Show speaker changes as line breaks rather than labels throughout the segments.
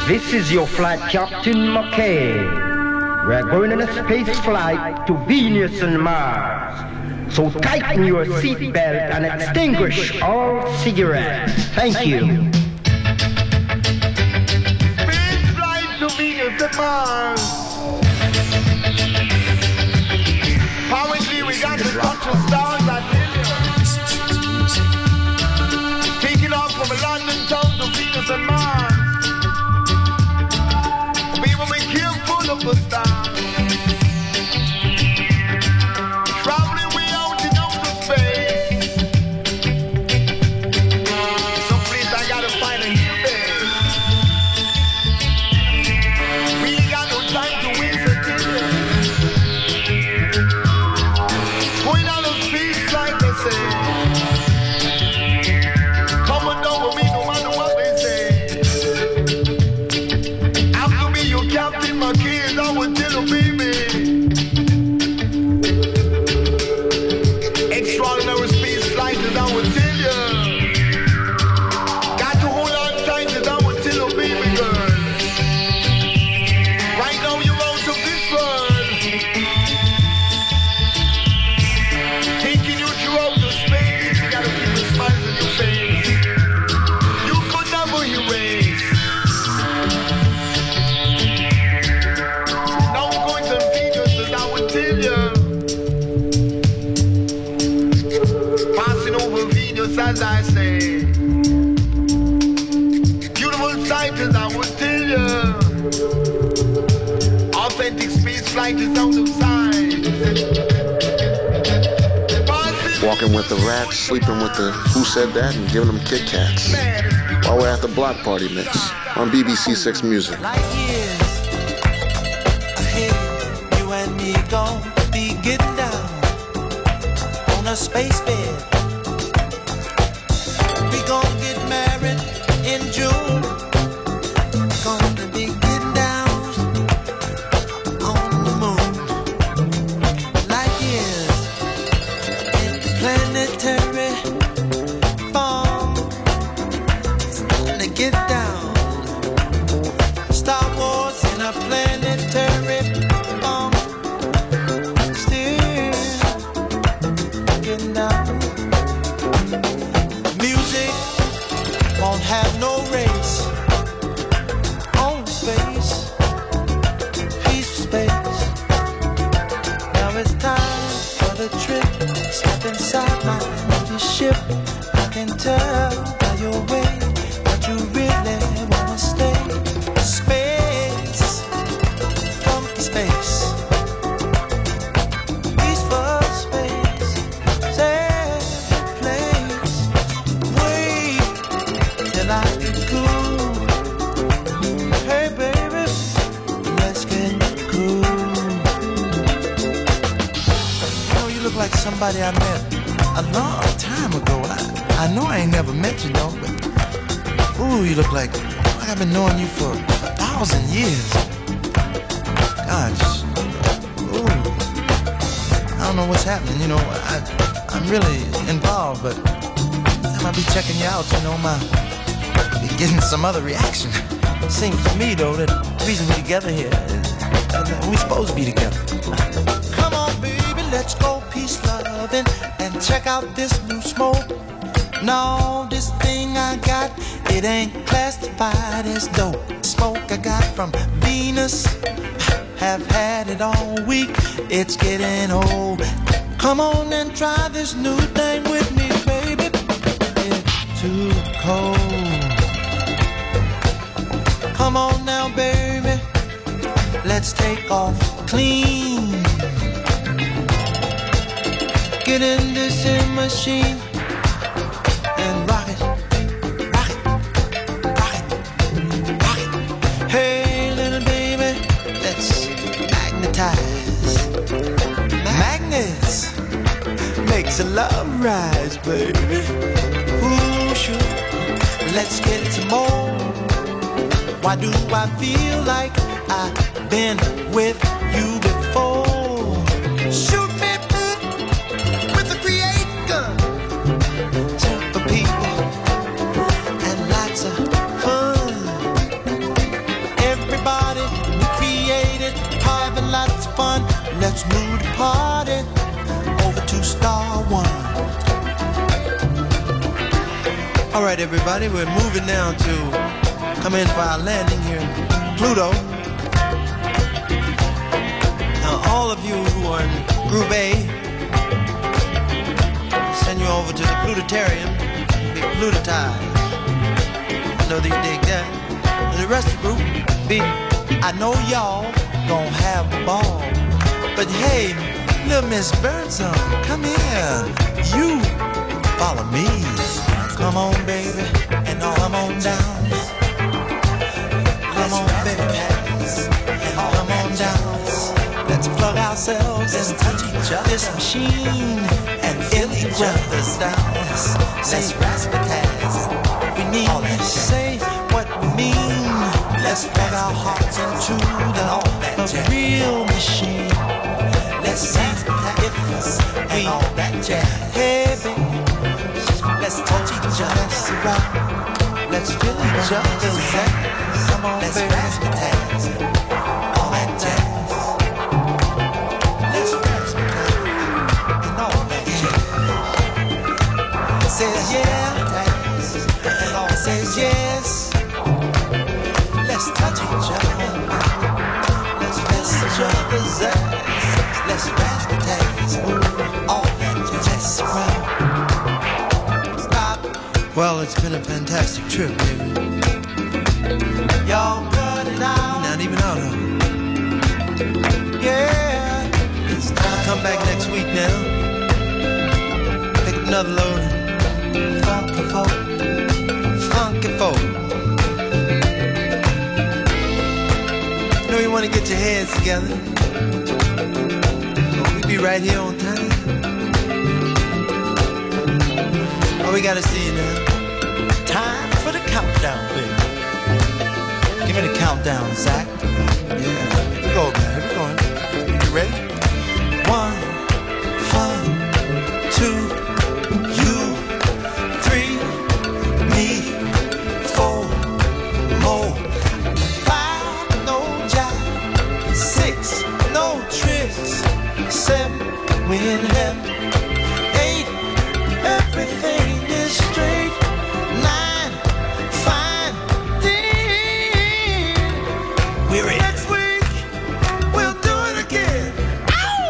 This is your flight captain McKay. We're going on a space flight to Venus and Mars. So tighten your seatbelt and extinguish all cigarettes. Thank you.
Space flight to Venus and Mars. Apparently we got to touch the stars, I tell you. Taking off from London town to Venus and Mars. We will be careful of the stars. Traveling way out in outer space. Someplace I gotta find a new base. We ain't got no time to waste until going on a space flight, they say. Coming down with me no matter what they say. After me, you captain my kids, I will tell you, baby. Extraordinary space flight, as I will tell you. Got to hold on tight, as I will tell you, baby girl. Right now, you're out of this world. Taking you throughout the space, you gotta keep a smile on your face. You could never erase. Now I'm going to Venus, as I would tell you. Passing over Venus, as I say. Beautiful sight, as I would tell you. Authentic space flight is out of sight.
Walking with the rats, sleeping with the Who Said That, and giving them Kit Kats. While we're at the Block Party Mix on BBC Six Music.
Light years ahead, you and me gon' be getting down on a space bed. We gon' get married in June. Gonna be getting down on the moon. Light years in planetary form. It's time to get down. Star Wars in a planetary form. Still getting down. Music won't have no race. On space, peace space. Now it's time for the trip. Step inside my empty ship. I can tell by your way that you really wanna stay. Space, come to space. Peaceful space, safe place. Wait till I get cool. Hey baby, let's get cool. You know, you look like somebody I met a long time ago. I know I ain't never met you, though, but ooh, you look like I've been knowing you for 1,000 years. Gosh, ooh, I don't know what's happening. You know, I'm really involved, but every time I be checking you out, you know, be getting some other reaction. Seems to me, though, that the reason we're together here is that we supposed to be together. Come on, baby, let's go peace loving and check out this new smoke. No, this thing I got, it ain't classified as dope. Smoke I got from Venus, have had it all week. It's getting old. Come on and try this new thing with me, baby. It's too cold. Come on now, baby, let's take off clean. Get in this machine and rock it, rock it, rock it, rock it. Hey, little baby, let's magnetize. Magnets makes a love rise, baby. Ooh, sure. Let's get some more. Why do I feel like I've been with you before? Shoot me with a creator. Simple people and lots of fun. Roots Mood Party over to Star One. All right, everybody, we're moving now to come in for our landing here in Pluto. Now, all of you who are in Group A, send you over to the Plutarium and be plutotized. I know that you dig that. And the rest of the group, I know y'all gonna have a ball. But hey, little Miss Birdsong, come here. You follow me. Come on, baby, and come on down. Come on, baby, and come on down. Let's plug ourselves and touch each other's machine and feel each other's down. Let's razzmatazz. We need to say what we mean. Let's plug our hearts into the real machine. Let's see if we all that jazz. Hey, baby, let's touch each other's around. Let's feel each other's ass. Come on, let's razzmatazz. All that jazz. Let's razzmatazz. And all that jazz. Says yeah. And all says yes. Let's touch each other. Let's feel each other's ass. Let's razzmatazz. All that jazz around. Well, it's been a fantastic trip, baby. Y'all cut it out. Not even out of it. Yeah. It's time to come back next week now. Pick up another load. Funky folk. Funky folk. You know you want to get your heads together. We'll be right here on time. Oh, we gotta see you now. Time for the countdown, baby. Give me the countdown, Zach. Yeah, here we go, man. Here we go. You ready? 1, 2, you, 3, me, 4, more, 5, no jive, 6, no tricks, 7, we in heaven, 8, everything is straight. 9, fine, 10. We're in. Next week, we'll do it again. Ow!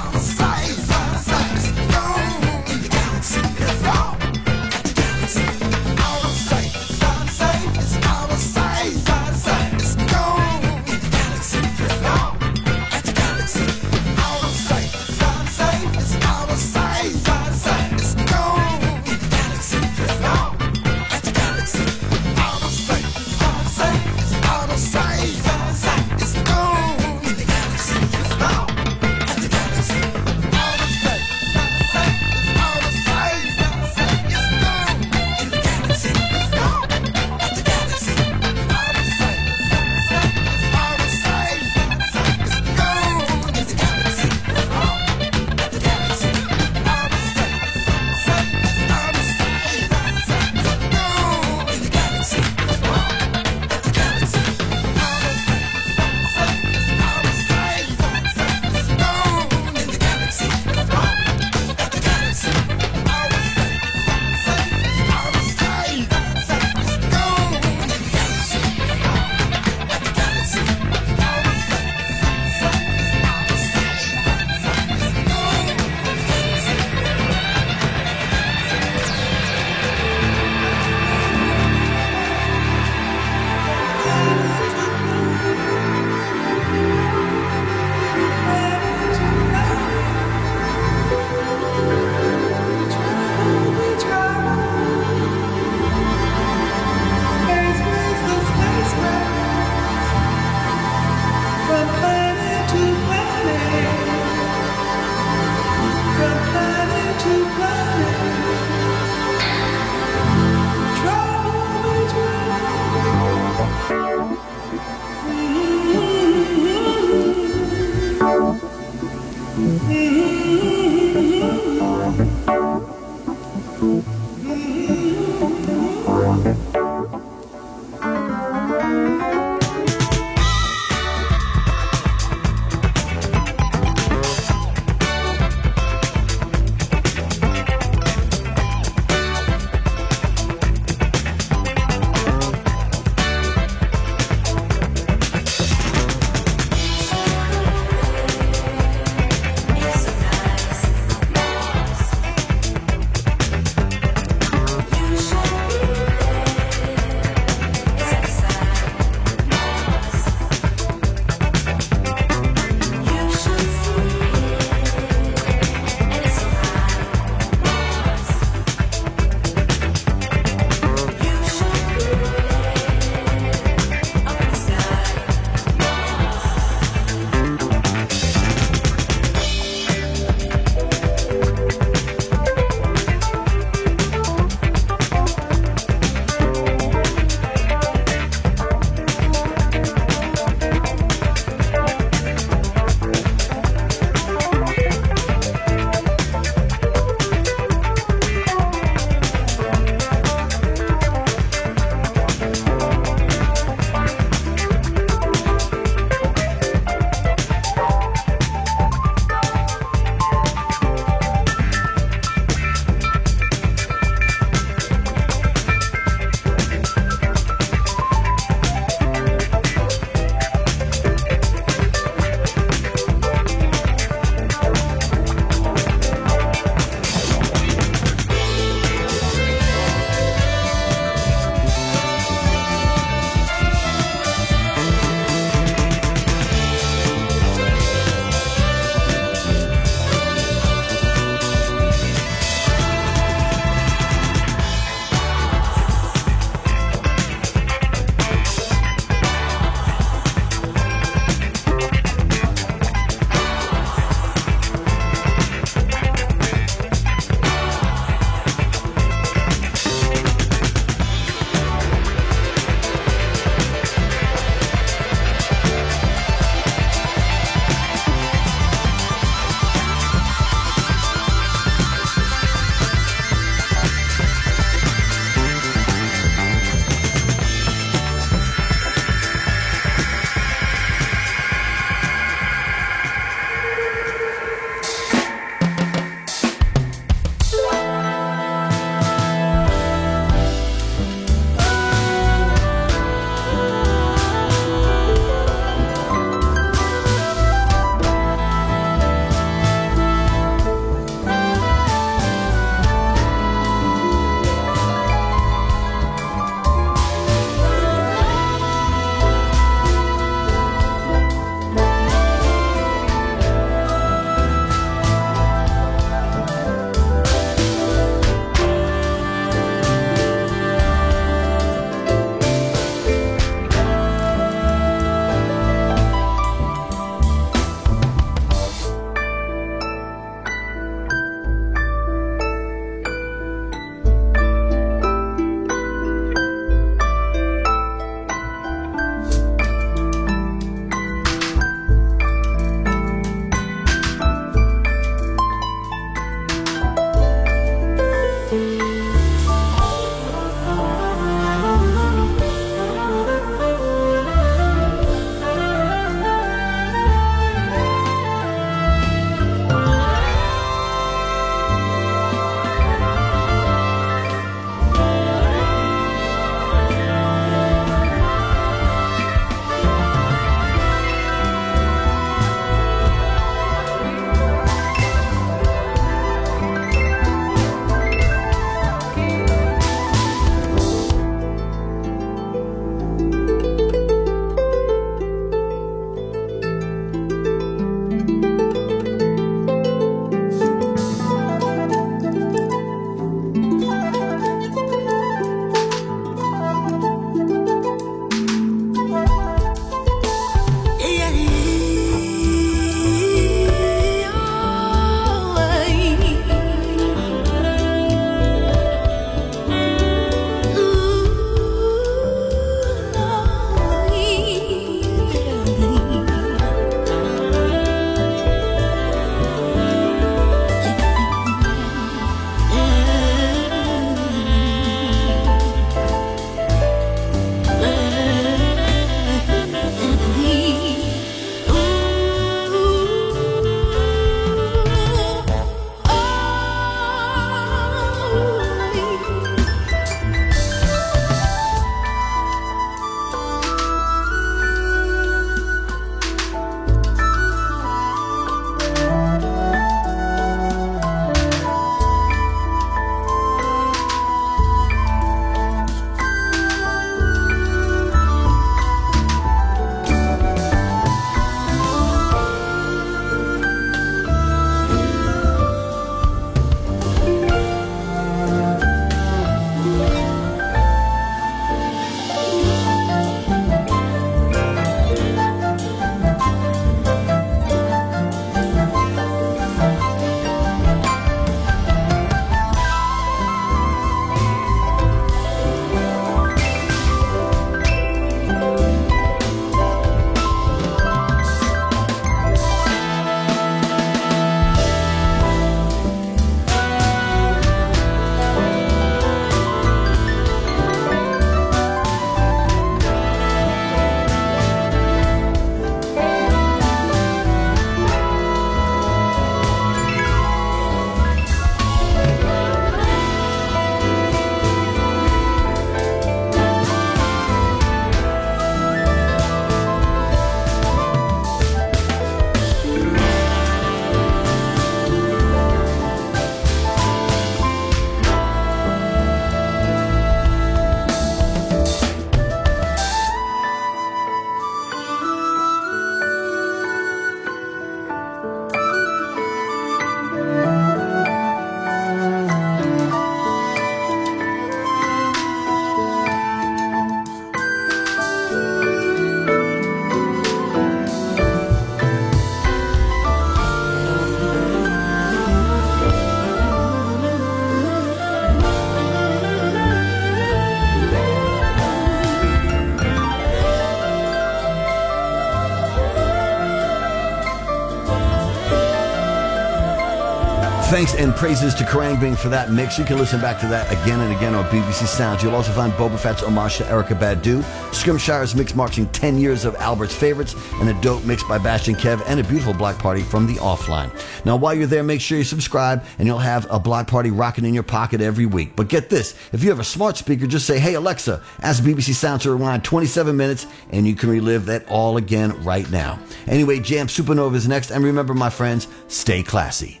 Thanks and praises to Kerrang Bing for that mix. You can listen back to that again and again on BBC Sounds. You'll also find Boba Fett's homage to Erykah Badu, Scrimshire's mix marching 10 years of Albert's favorites, and a dope mix by Bastion Kev, and a beautiful block party from The Offline. Now, while you're there, make sure you subscribe, and you'll have a block party rocking in your pocket every week. But get this, if you have a smart speaker, just say, "Hey Alexa, ask BBC Sounds to rewind 27 minutes," and you can relive that all again right now. Anyway, Jam Supernova is next, and remember, my friends, stay classy.